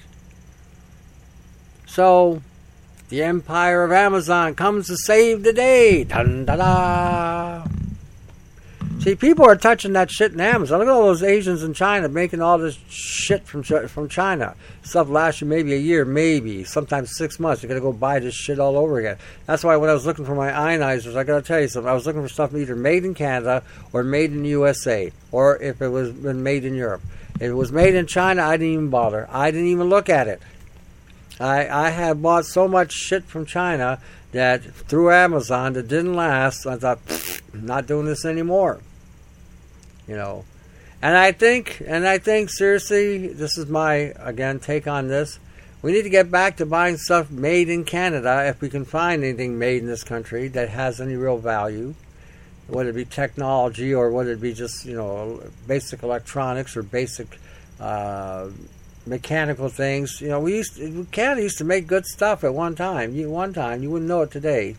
So, the empire of Amazon comes to save the day. Dun da da. See, people are touching that shit in Amazon. Look at all those Asians in China making all this shit from from China. Stuff lasts you maybe a year, maybe, sometimes six months. You got to go buy this shit all over again. That's why when I was looking for my ionizers, I got to tell you something. I was looking for stuff either made in Canada or made in the U S A, or if it was been made in Europe. If it was made in China, I didn't even bother. I didn't even look at it. I I have bought so much shit from China that through Amazon that didn't last. I thought, I'm not doing this anymore. You know, and I think, and I think seriously, this is my, again, take on this. We need to get back to buying stuff made in Canada if we can find anything made in this country that has any real value, whether it be technology or whether it be just, you know, basic electronics or basic uh, mechanical things. You know, we used to, Canada used to make good stuff at one time. You, one time, you wouldn't know it today.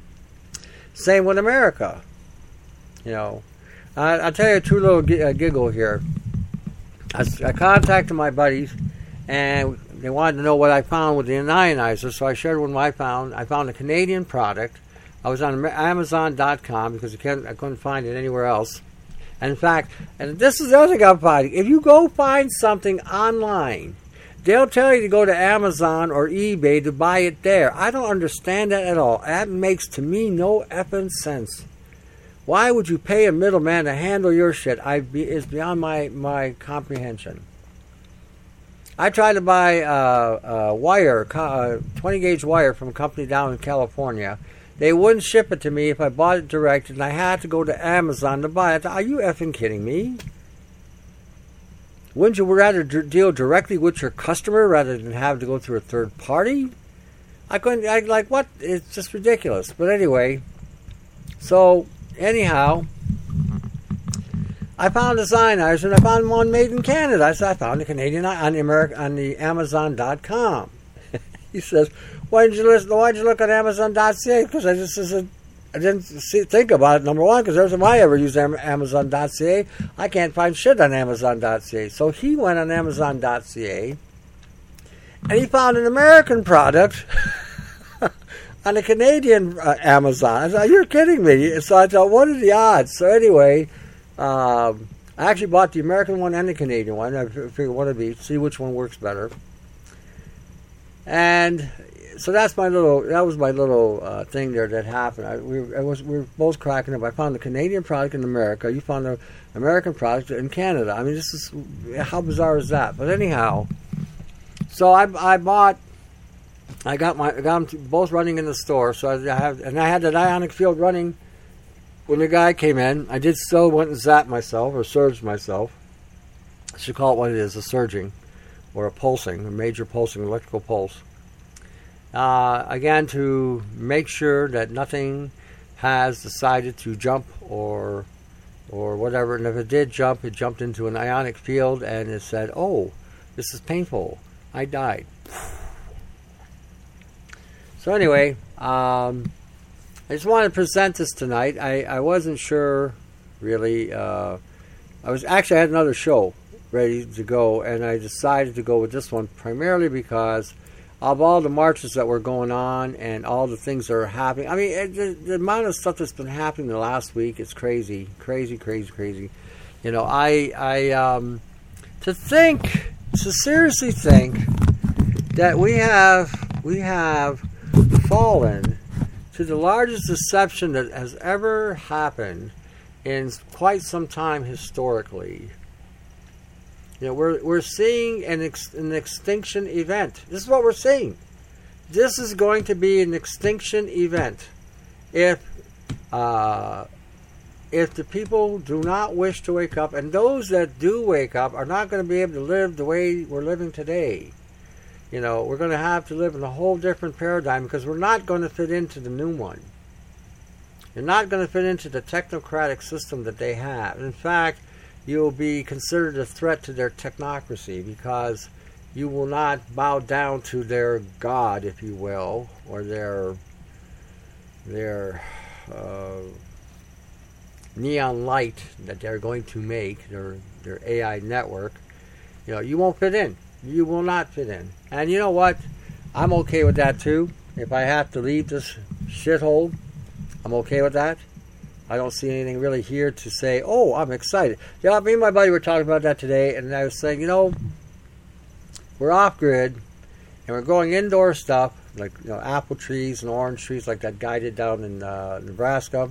Same with America, you know. I, I'll tell you a true little g- uh, giggle here. I, I contacted my buddies, and they wanted to know what I found with the ionizer, so I shared with them what I found. I found a Canadian product. I was on Amazon dot com because I, can't, I couldn't find it anywhere else. And in fact, and this is the other thing I'm finding, if you go find something online, they'll tell you to go to Amazon or eBay to buy it there. I don't understand that at all. That makes, to me, no effing sense. Why would you pay a middleman to handle your shit? I be, it's beyond my, my comprehension. I tried to buy uh, a wire, uh, twenty gauge wire from a company down in California. They wouldn't ship it to me if I bought it direct, and I had to go to Amazon to buy it. Are you effing kidding me? Wouldn't you rather d- deal directly with your customer rather than have to go through a third party? I couldn't, I like, what? It's just ridiculous. But anyway, so... Anyhow, I found a ionizer, and I found one made in Canada. I said I found a Canadian on the America on the Amazon dot com. He says, "Why did you listen? Why did you look at Amazon dot C A?" Because I just said I didn't see, think about it. Number one, because every time I ever use Amazon dot C A, I can't find shit on Amazon dot C A. So he went on Amazon dot C A, and he found an American product. On the Canadian uh, Amazon. I thought, you're kidding me. So I thought, what are the odds? So anyway, um, I actually bought the American one and the Canadian one. I figured one of each, see which one works better. And so that's my little, that was my little uh, thing there that happened. I, we, I was, we were both cracking up. I found the Canadian product in America. You found the American product in Canada. I mean, this is, how bizarre is that? But anyhow, so I, I bought I got my I got them both running in the store. So I have, and I had that ionic field running when the guy came in. I did still went and zapped myself or surged myself. I should call it what it is, a surging or a pulsing, a major pulsing, electrical pulse. Uh, again, to make sure that nothing has decided to jump or or whatever. And if it did jump, it jumped into an ionic field and it said, oh, this is painful. I died. So anyway, um, I just wanted to present this tonight. I, I wasn't sure, really. Uh, I was actually I had another show ready to go, and I decided to go with this one primarily because of all the marches that were going on and all the things that are happening. I mean, it, the, the amount of stuff that's been happening the last week, it's crazy, crazy, crazy, crazy. You know, I, I, um, to think, to seriously think that we have, we have fallen to the largest deception that has ever happened in quite some time historically. You know, we're we're seeing an ex, an extinction event. This is what we're seeing. This is going to be an extinction event if uh, if the people do not wish to wake up, and those that do wake up are not going to be able to live the way we're living today. You know, we're going to have to live in a whole different paradigm because we're not going to fit into the new one. You're not going to fit into the technocratic system that they have. In fact, you'll be considered a threat to their technocracy because you will not bow down to their god, if you will, or their their uh, neon light that they're going to make, their their A I network. You know, you won't fit in. You will not fit in. And you know what? I'm okay with that too. If I have to leave this shithole, I'm okay with that. I don't see anything really here to say, oh, I'm excited. Yeah, me and my buddy were talking about that today, and I was saying, you know, we're off-grid, and we're growing indoor stuff, like, you know, apple trees and orange trees like that guy did down in uh, Nebraska.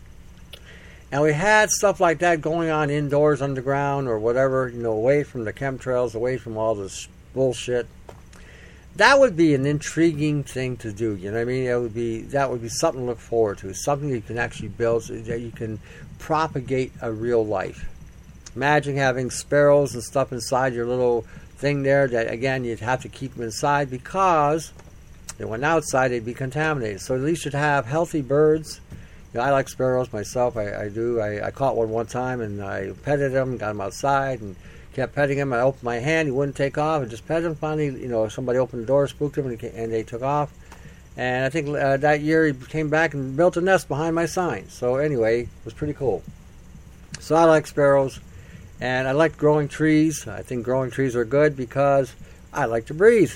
And we had stuff like that going on indoors, underground, or whatever, you know, away from the chemtrails, away from all this bullshit. That would be an intriguing thing to do. You know what I mean? It would be that would be something to look forward to. Something you can actually build, so that you can propagate a real life. Imagine having sparrows and stuff inside your little thing there. That again, you'd have to keep them inside because if they went outside, they'd be contaminated. So at least you'd have healthy birds. You know, I like sparrows myself. I, I do. I, I caught one one time and I petted him, got him outside, and kept petting him. I opened my hand, he wouldn't take off. I just petted him. Finally, you know, somebody opened the door, spooked him, and, he, and they took off. And I think uh, that year he came back and built a nest behind my sign. So anyway, it was pretty cool. So I like sparrows, and I like growing trees. I think growing trees are good because I like to breathe.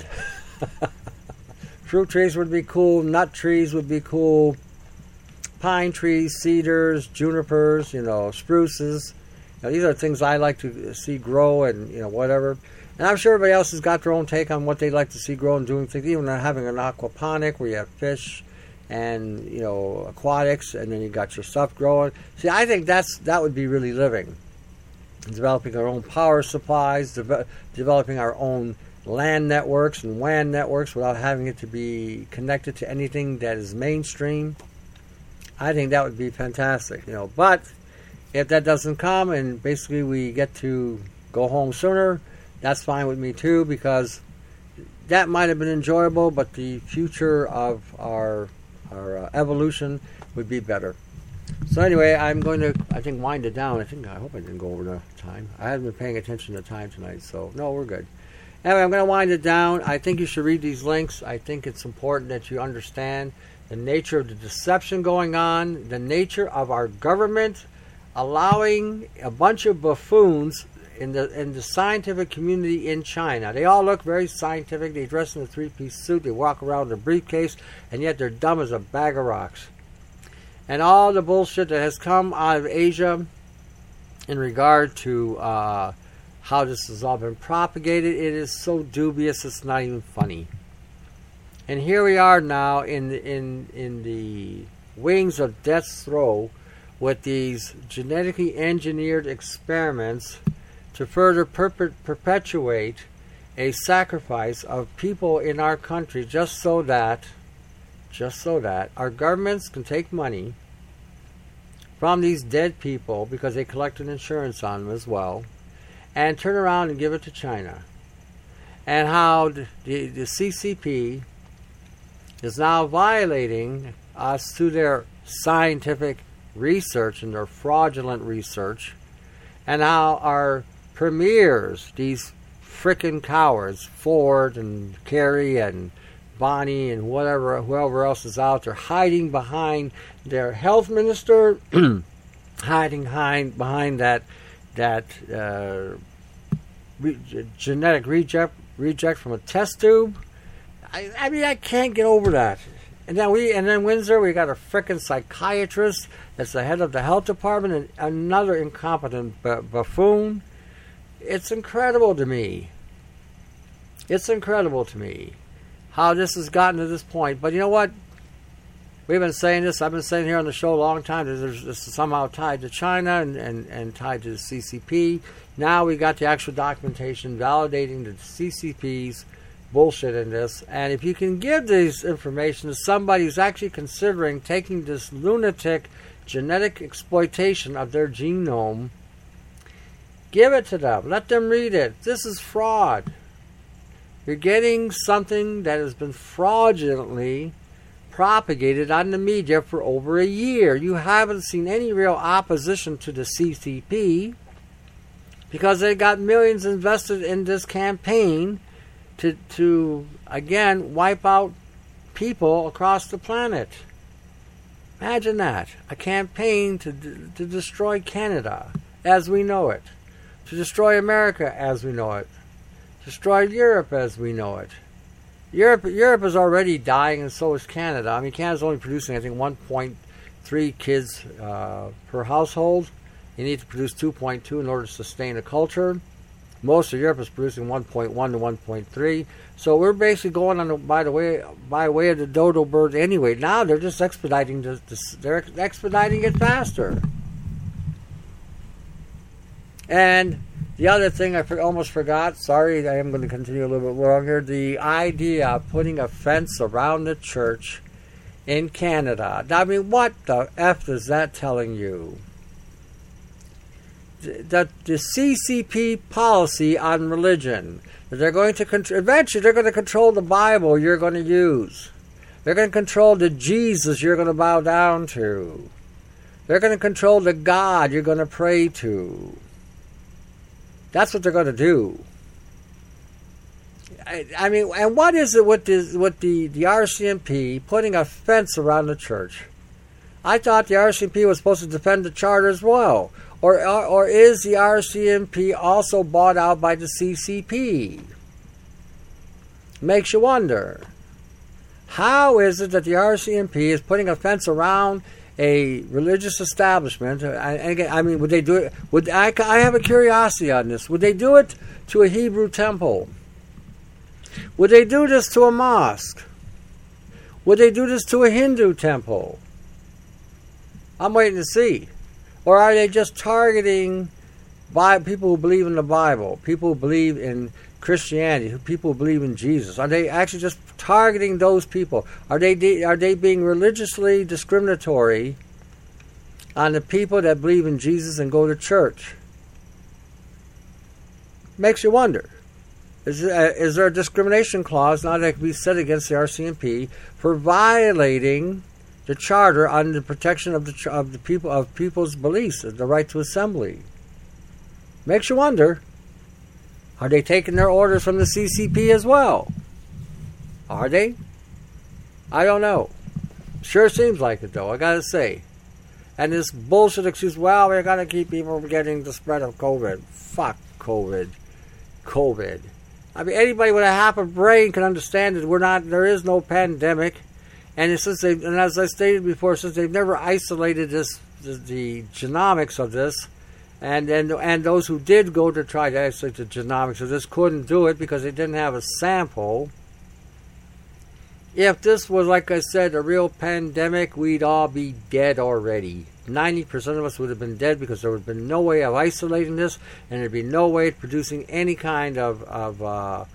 Fruit trees would be cool. Nut trees would be cool. Pine trees, cedars, junipers, you know, spruces. Now, these are things I like to see grow and, you know, whatever. And I'm sure everybody else has got their own take on what they like to see grow and doing things. Even having an aquaponic where you have fish and, you know, aquatics, and then you got your stuff growing. See, I think that's that would be really living. Developing our own power supplies, de- developing our own land networks and W A N networks without having it to be connected to anything that is mainstream. I think that would be fantastic, you know. But if that doesn't come and basically we get to go home sooner, that's fine with me too, because that might have been enjoyable, but the future of our our uh, evolution would be better. So anyway, I'm going to, I think, wind it down. I think, I hope I didn't go over the time. I haven't been paying attention to time tonight, so no, we're good. Anyway, I'm going to wind it down. I think you should read these links. I think it's important that you understand the nature of the deception going on, the nature of our government allowing a bunch of buffoons in the in the scientific community in China. They all look very scientific. They dress in a three-piece suit. They walk around in a briefcase, and yet they're dumb as a bag of rocks. And all the bullshit that has come out of Asia in regard to uh, how this has all been propagated, it is so dubious it's not even funny. And here we are now in the, in in the wings of death's throw with these genetically engineered experiments to further perpe- perpetuate a sacrifice of people in our country just so that, just so that our governments can take money from these dead people because they collected insurance on them as well, and turn around and give it to China. And how the, the, the C C P is now violating us through their scientific research and their fraudulent research, and how our premiers, these frickin' cowards, Ford and Kerry and Bonnie and whatever, whoever else is out there, hiding behind their health minister, hiding behind behind that that uh, re- genetic reject reject from a test tube. I, I mean, I can't get over that. And then we, and then Windsor, we got a frickin' psychiatrist that's the head of the health department, and another incompetent b- buffoon. It's incredible to me. It's incredible to me how this has gotten to this point. But you know what? We've been saying this. I've been saying here on the show a long time that there's, this is somehow tied to China and, and, and tied to the C C P. Now we got the actual documentation validating the C C P's bullshit in this. And if you can give this information to somebody who's actually considering taking this lunatic genetic exploitation of their genome, give it to them. Let them read it. This is fraud. You're getting something that has been fraudulently propagated on the media for over a year. You haven't seen any real opposition to the C C P because they got millions invested in this campaign to, to again, wipe out people across the planet. Imagine that. A campaign to, to destroy Canada as we know it. To destroy America as we know it. Destroy Europe as we know it. Europe Europe is already dying, and so is Canada. I mean, Canada's only producing, I think, one point three kids uh, per household. You need to produce two point two in order to sustain a culture. Most of Europe is producing one point one to one point three. So we're basically going on the, by the way by way of the dodo bird anyway. Now they're just expediting this, this, they're expediting it faster. And the other thing I for, almost forgot, sorry, I am going to continue a little bit longer, the idea of putting a fence around the church in Canada. I mean, what the F is that telling you? That the C C P policy on religion, that they're going to control, eventually they're going to control the Bible you're going to use. They're going to control the Jesus you're going to bow down to. They're going to control the God you're going to pray to. That's what they're going to do. I, I mean, and what is it with, this, with the, the R C M P putting a fence around the church? I thought the R C M P was supposed to defend the charter as well. Or, or, or is the R C M P also bought out by the C C P? Makes you wonder. How is it that the R C M P is putting a fence around a religious establishment? And again, I mean, would they do it? Would I, I have a curiosity on this. Would they do it to a Hebrew temple? Would they do this to a mosque? Would they do this to a Hindu temple? I'm waiting to see. Or are they just targeting by people who believe in the Bible, people who believe in Christianity, people who believe in Jesus? Are they actually just targeting those people? Are they de- are they being religiously discriminatory on the people that believe in Jesus and go to church? Makes you wonder. Is, uh, is there a discrimination clause now that can be set against the R C M P for violating the charter on the protection of the of the people of people's beliefs, the right to assembly? Makes you wonder. Are they taking their orders from the C C P as well? Are they? I don't know. Sure seems like it, though, I gotta say. And this bullshit excuse, well, we're gonna keep people from getting the spread of COVID. Fuck COVID. COVID. I mean, anybody with a half a brain can understand that we're not, there is no pandemic. And since they, and as I stated before, since they've never isolated this, the, the genomics of this, and, and and those who did go to try to isolate the genomics of this couldn't do it because they didn't have a sample. If this was, like I said, a real pandemic, we'd all be dead already. ninety percent of us would have been dead because there would have been no way of isolating this, and there'd be no way of producing any kind of, of uh,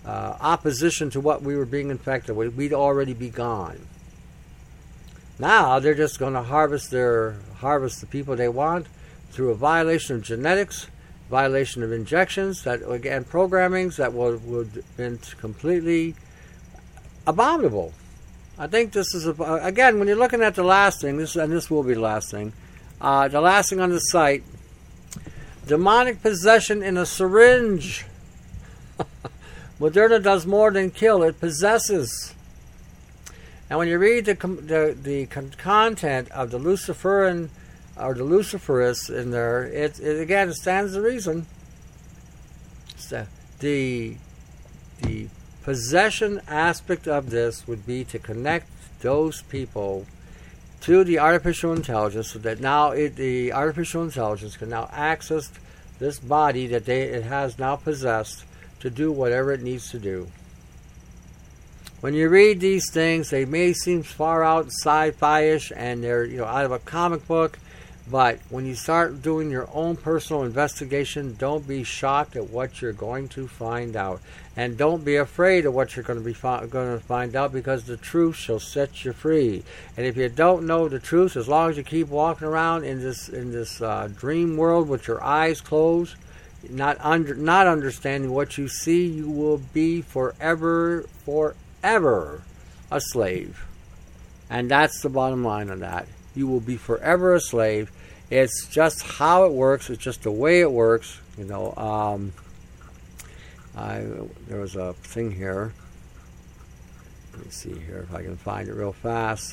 uh, opposition to what we were being infected with, we'd already be gone. Now they're just going to harvest their harvest the people they want through a violation of genetics, violation of injections, that again programmings that would would have been completely abominable. I think this is a, again when you're looking at the last thing, this and this will be the last thing. Uh, the last thing on the site: demonic possession in a syringe. Moderna does more than kill; it possesses. And when you read the the, the content of the Luciferin or the Luciferus in there, it, it again stands to reason. So the the possession aspect of this would be to connect those people to the artificial intelligence, so that now it, the artificial intelligence can now access this body that they it has now possessed to do whatever it needs to do. When you read these things, they may seem far out sci-fi-ish and they're, you know, out of a comic book, but when you start doing your own personal investigation, don't be shocked at what you're going to find out, and don't be afraid of what you're going to be fi- going to find out, because the truth shall set you free. And if you don't know the truth, as long as you keep walking around in this in this uh, dream world with your eyes closed, not under not understanding what you see, you will be forever forever. ever a slave. And that's the bottom line on that. You will be forever a slave. It's just how it works. It's just the way it works. You know, um, I, there was a thing here. Let me see here if I can find it real fast.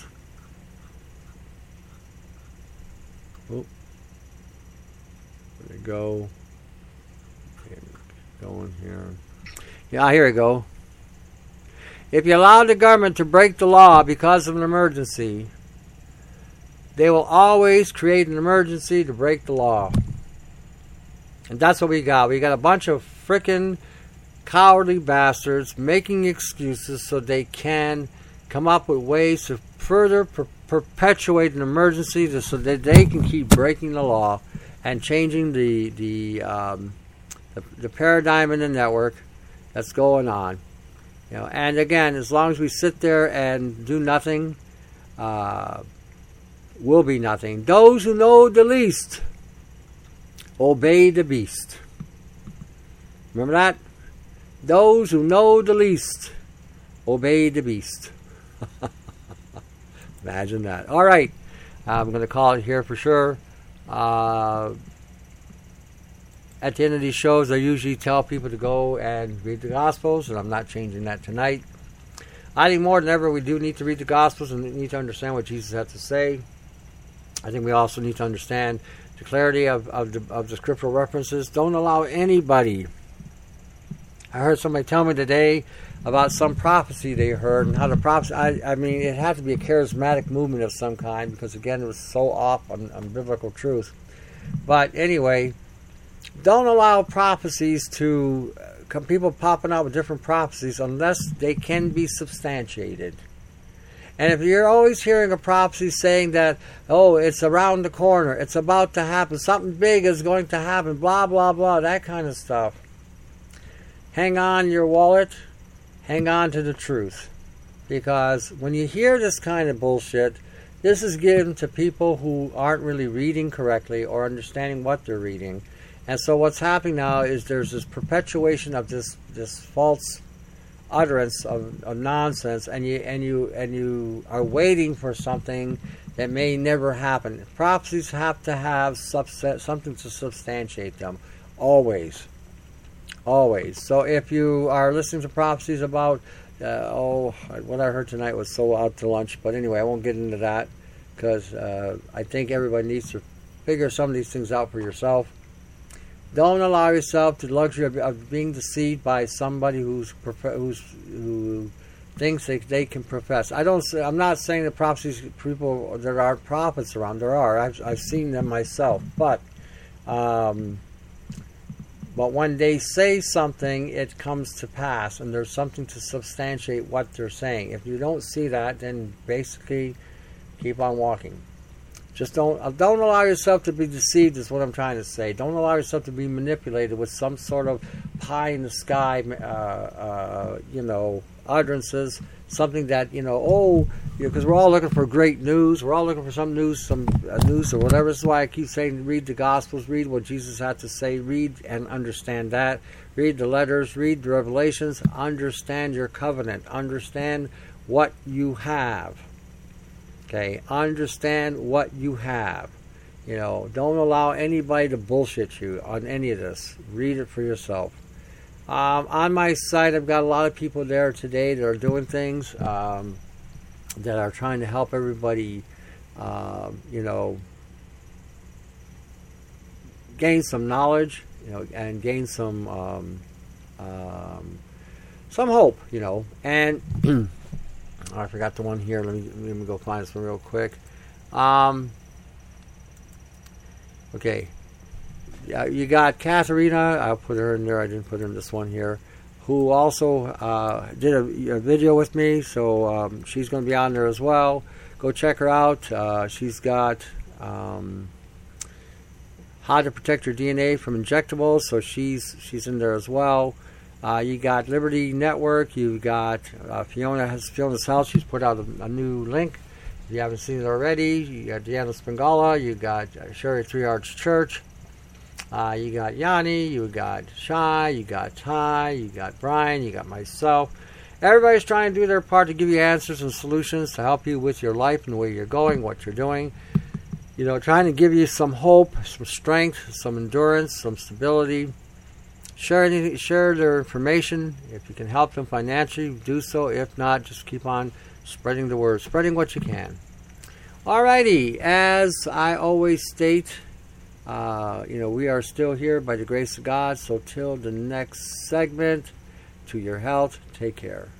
Oh, there we go. Okay, going here. Yeah, here we go. If you allow the government to break the law because of an emergency, they will always create an emergency to break the law. And that's what we got. We got a bunch of frickin' cowardly bastards making excuses so they can come up with ways to further per- perpetuate an emergency to, so that they can keep breaking the law and changing the, the, um, the, the paradigm in the network that's going on. You know, and again, as long as we sit there and do nothing, uh, will be nothing. Those who know the least obey the beast. Remember that? Those who know the least obey the beast. Imagine that. All right, I'm going to call it here for sure. Uh, At the end of these shows, I usually tell people to go and read the Gospels, and I'm not changing that tonight. I think more than ever we do need to read the Gospels and need to understand what Jesus had to say. I think we also need to understand the clarity of, of, the, of the scriptural references. Don't allow anybody. I heard somebody tell me today about some prophecy they heard, and how the prophecy, I, I mean, it had to be a charismatic movement of some kind, because again, it was so off on, on biblical truth. But anyway, don't allow prophecies to uh, people popping out with different prophecies unless they can be substantiated. And if you're always hearing a prophecy saying that, oh, it's around the corner, it's about to happen, something big is going to happen, blah, blah, blah, that kind of stuff, hang on your wallet, hang on to the truth. Because when you hear this kind of bullshit, this is given to people who aren't really reading correctly or understanding what they're reading. And so what's happening now is there's this perpetuation of this this false utterance of, of nonsense, and you and you and you are waiting for something that may never happen. Prophecies have to have subset, something to substantiate them, always, always. So if you are listening to prophecies about, uh, oh, what I heard tonight was so out to lunch, but anyway, I won't get into that, because uh, I think everybody needs to figure some of these things out for yourself. Don't allow yourself to the luxury of, of being deceived by somebody who's who's who thinks they, they can profess. I don't. Say, I'm not saying that prophecies people there are prophets around. There are. I've I've seen them myself. But um, but when they say something, it comes to pass, and there's something to substantiate what they're saying. If you don't see that, then basically keep on walking. Just don't uh, don't allow yourself to be deceived. Is what I'm trying to say. Don't allow yourself to be manipulated with some sort of pie in the sky, uh, uh, you know, utterances. Something that, you know, oh, because we're all looking for great news. We're all looking for some news, some uh, news or whatever. This is why I keep saying, read the Gospels, read what Jesus had to say, read and understand that. Read the letters, read the Revelations, understand your covenant, understand what you have. Okay, understand what you have. You know, don't allow anybody to bullshit you on any of this. Read it for yourself. Um, on my site, I've got a lot of people there today that are doing things um, that are trying to help everybody, uh, you know, gain some knowledge, you know, and gain some um, um, some hope, you know. And oh, I forgot the one here. Let me let me go find this one real quick. Um, okay. Yeah, you got Katharina, I'll put her in there, I didn't put her in this one here, who also uh, did a, a video with me, so um, she's going to be on there as well. Go check her out. Uh, she's got um, how to protect your D N A from injectables, so she's she's in there as well. Uh, you got Liberty Network, you've got uh, Fiona has Fiona's House, she's put out a, a new link. If you haven't seen it already, you got Deanna Spangala, you got uh, Sherry Three Arts Church. Uh, you got Yanni, you got Shai, you got Ty, you got Brian, you got myself. Everybody's trying to do their part to give you answers and solutions to help you with your life and where you're going, what you're doing. You know, trying to give you some hope, some strength, some endurance, some stability. Share anything, share their information. If you can help them financially, do so. If not, just keep on spreading the word, spreading what you can. Alrighty, as I always state, Uh, you know, we are still here by the grace of God. So till the next segment, to your health, take care.